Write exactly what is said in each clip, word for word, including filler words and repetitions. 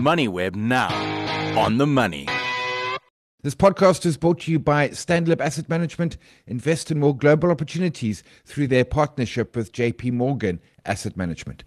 MoneyWeb now. On the money. This podcast is brought to you by Stanlib Asset Management. Invest in more global opportunities through their partnership with J P Morgan Asset Management.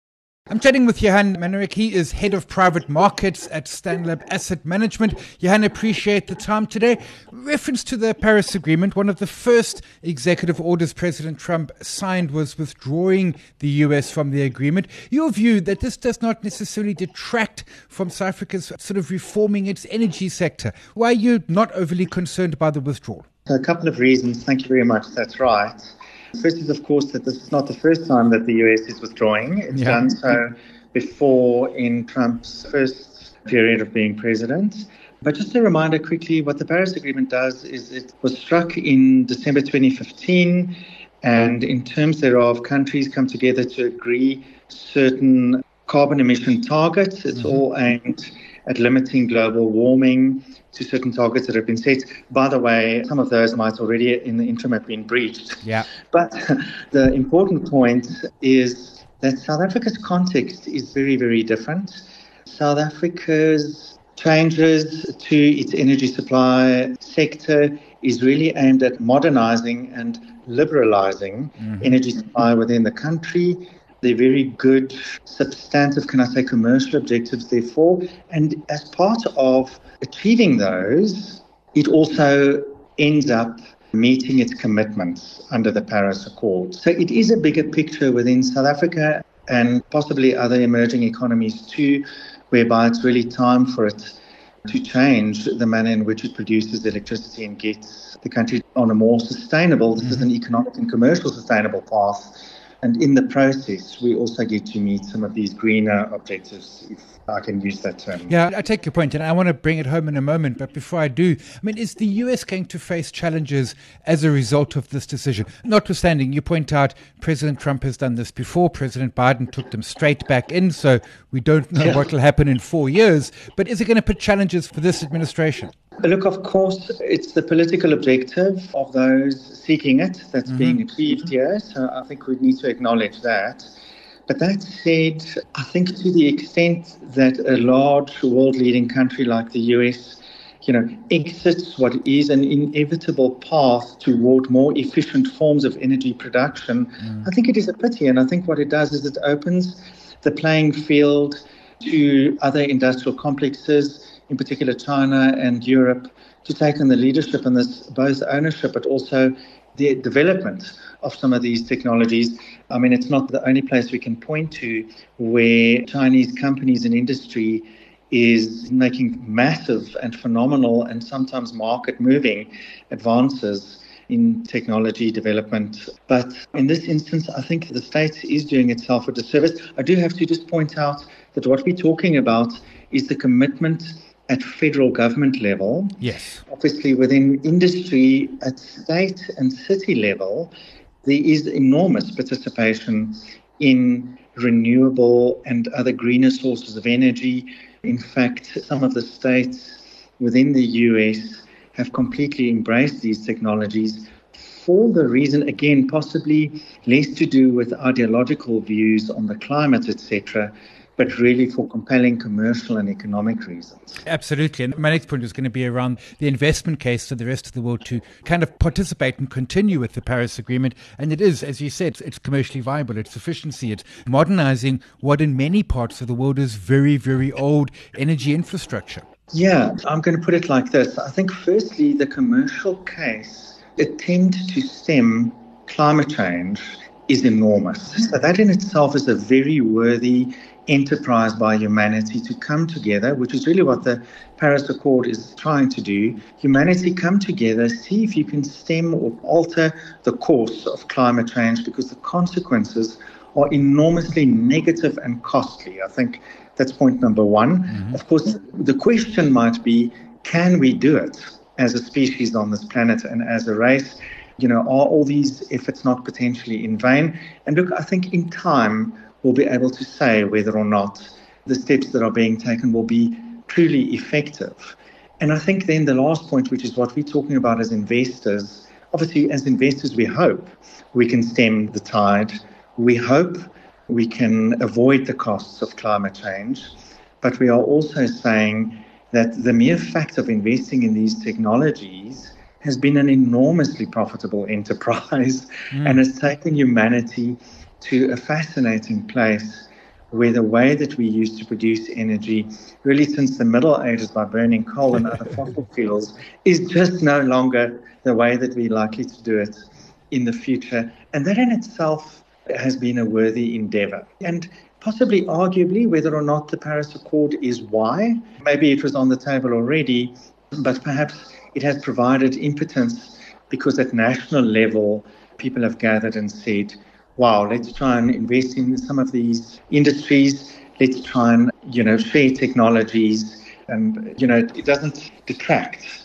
I'm chatting with Johan Manerick. He is Head of Private Markets at Stanlib Asset Management. Johan, appreciate the time today. Reference to the Paris Agreement, one of the first executive orders President Trump signed was withdrawing the U S from the agreement. Your view that this does not necessarily detract from South Africa's sort of reforming its energy sector. Why are you not overly concerned by the withdrawal? A couple of reasons. Thank you very much. That's right. First is, of course, that this is not the first time that the U S is withdrawing. It's yeah. done so before in Trump's first period of being president. But just a reminder quickly, what the Paris Agreement does is it was struck in December twenty fifteen, and in terms thereof, countries come together to agree certain carbon emission targets. It's mm-hmm. all aimed at limiting global warming to certain targets that have been set. By the way, some of those might already in the interim have been breached. Yeah. But the important point is that South Africa's context is very, very different. South Africa's changes to its energy supply sector is really aimed at modernizing and liberalizing mm-hmm. energy supply within the country. They're very good, substantive, can I say, commercial objectives, therefore. And as part of achieving those, it also ends up meeting its commitments under the Paris Accord. So it is a bigger picture within South Africa and possibly other emerging economies too, whereby it's really time for it to change the manner in which it produces electricity and gets the country on a more sustainable, this is an economic and commercial sustainable path. And in the process, we also get to meet some of these greener objectives, if I can use that term. Yeah, I take your point, and I want to bring it home in a moment. But before I do, I mean, is the U S going to face challenges as a result of this decision? Notwithstanding, you point out President Trump has done this before. President Biden took them straight back in, so we don't know yeah. what will happen in four years. But is it going to put challenges for this administration? Look, of course, it's the political objective of those seeking it that's mm-hmm. being achieved here. So I think we need to acknowledge that. But that said, I think to the extent that a large world-leading country like the U S, you know, exits what is an inevitable path toward more efficient forms of energy production, mm. I think it is a pity. And I think what it does is it opens the playing field to other industrial complexes, in particular China and Europe, to take on the leadership in this, both ownership but also the development of some of these technologies. I mean, it's not the only place we can point to where Chinese companies and industry is making massive and phenomenal and sometimes market-moving advances in technology development. But in this instance, I think the state is doing itself a disservice. I do have to just point out that what we're talking about is the commitment at federal government level. Yes. Obviously, within industry at state and city level, there is enormous participation in renewable and other greener sources of energy. In fact, some of the states within the U S have completely embraced these technologies for the reason, again, possibly less to do with ideological views on the climate, et cetera, but really for compelling commercial and economic reasons. Absolutely. And my next point is going to be around the investment case for the rest of the world to kind of participate and continue with the Paris Agreement. And it is, as you said, it's commercially viable, it's efficiency, it's modernizing what in many parts of the world is very, very old energy infrastructure. Yeah, I'm going to put it like this. I think firstly, the commercial case attempt to stem climate change is enormous. So that in itself is a very worthy enterprise by humanity to come together, which is really what the Paris Accord is trying to do. Humanity come together, see if you can stem or alter the course of climate change, because the consequences are enormously negative and costly. I think that's point number one. Mm-hmm. Of course, the question might be, can we do it as a species on this planet and as a race? You know, are all these efforts not potentially in vain? And look, I think in time, we'll be able to say whether or not the steps that are being taken will be truly effective. And I think then the last point, which is what we're talking about as investors, obviously as investors we hope we can stem the tide. We hope we can avoid the costs of climate change. but we are also saying that the mere fact of investing in these technologies has been an enormously profitable enterprise mm. and has taken humanity to a fascinating place where the way that we used to produce energy, really since the Middle Ages by burning coal and other fossil fuels, is just no longer the way that we're likely to do it in the future. And that in itself has been a worthy endeavor. And possibly, arguably, whether or not the Paris Accord is why, maybe it was on the table already, but perhaps it has provided impotence because at national level, people have gathered and said, wow, let's try and invest in some of these industries. Let's try and, you know, share technologies. And, you know, it doesn't detract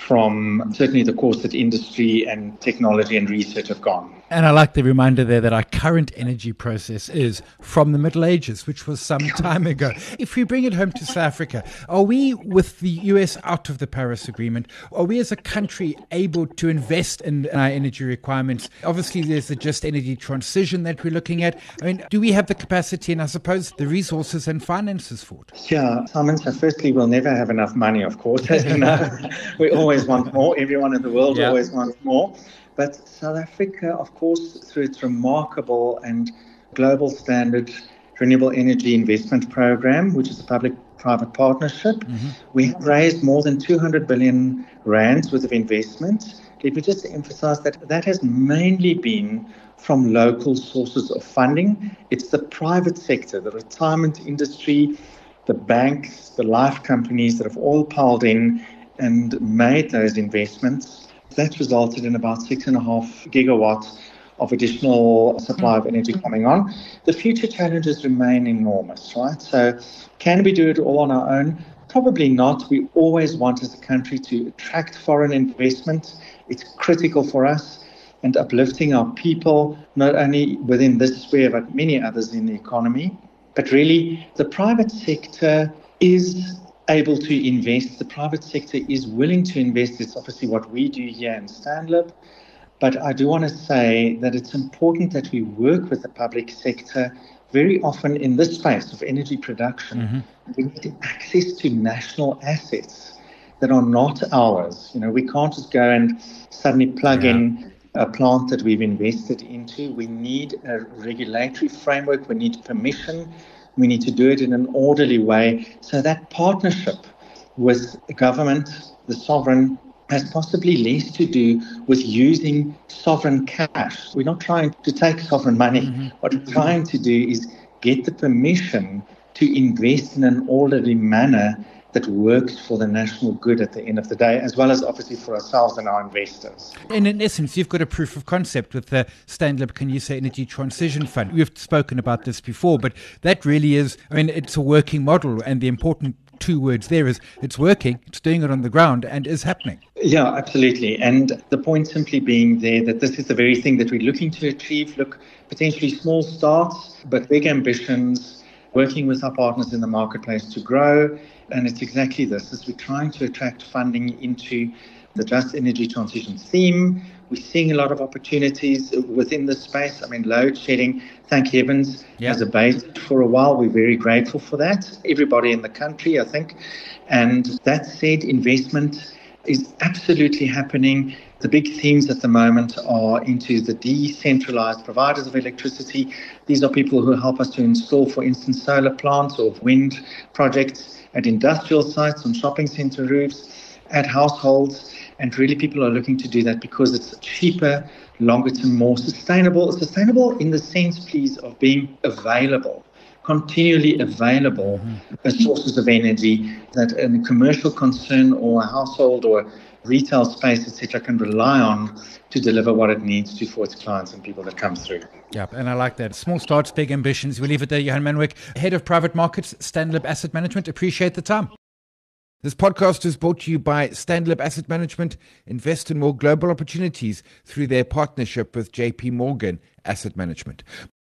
from certainly the course that industry and technology and research have gone. And I like the reminder there that our current energy process is from the Middle Ages, which was some time ago. If we bring it home to South Africa, are we, with the U S out of the Paris Agreement, are we as a country able to invest in our energy requirements? Obviously, there's the just energy transition that we're looking at. I mean, do we have the capacity and I suppose the resources and finances for it? Yeah, Simon, so firstly, we'll never have enough money, of course. As you know, we always want more. Everyone in the world yeah. always wants more. But South Africa, of course, through its remarkable and global standard renewable energy investment program, which is a public-private partnership, mm-hmm. we have raised more than two hundred billion rands worth of investment. Let me just emphasize that that has mainly been from local sources of funding. It's the private sector, the retirement industry, the banks, the life companies that have all piled in and made those investments. That's resulted in about six and a half gigawatts of additional supply of energy coming on. The future challenges remain enormous, right? So can we do it all on our own? Probably not. We always want as a country to attract foreign investment. It's critical for us and uplifting our people, not only within this sphere, but many others in the economy. But really, the private sector is able to invest. The private sector is willing to invest. It's obviously what we do here in STANLIB. But I do want to say that it's important that we work with the public sector. Very often in this space of energy production, mm-hmm. we need access to national assets that are not ours. You know, we can't just go and suddenly plug yeah. in a plant that we've invested into. We need a regulatory framework. We need permission. We need to do it in an orderly way. So that partnership with the government, the sovereign, has possibly less to do with using sovereign cash. We're not trying to take sovereign money. Mm-hmm. What we're trying to do is get the permission to invest in an orderly manner that works for the national good at the end of the day, as well as obviously for ourselves and our investors. And in essence, you've got a proof of concept with the STANLIB Khanyisa Energy Transition Fund. We've spoken about this before, but that really is, I mean, it's a working model, and the important two words there is it's working, it's doing it on the ground, and is happening. Yeah, absolutely. And the point simply being there that this is the very thing that we're looking to achieve. Look, potentially small starts, but big ambitions, working with our partners in the marketplace to grow. And it's exactly this, as we're trying to attract funding into the Just Energy Transition theme. We're seeing a lot of opportunities within this space. I mean, load shedding, thank heavens, yeah. has abated for a while. We're very grateful for that. Everybody in the country, I think. And that said, investment is absolutely happening. The big themes at the moment are into the decentralized providers of electricity. These are people who help us to install, for instance, solar plants or wind projects at industrial sites, on shopping center roofs, at households. And really people are looking to do that because it's cheaper, longer term, more sustainable. Sustainable in the sense, please, of being available, continually available mm-hmm. as sources of energy that a commercial concern or a household or retail space, et cetera, can rely on to deliver what it needs to for its clients and people that come through. Yeah, and I like that. Small starts, big ambitions. We'll leave it there. Johan Manwyk, Head of Private Markets, STANLIB Asset Management. Appreciate the time. This podcast is brought to you by STANLIB Asset Management. Invest in more global opportunities through their partnership with J P Morgan Asset Management.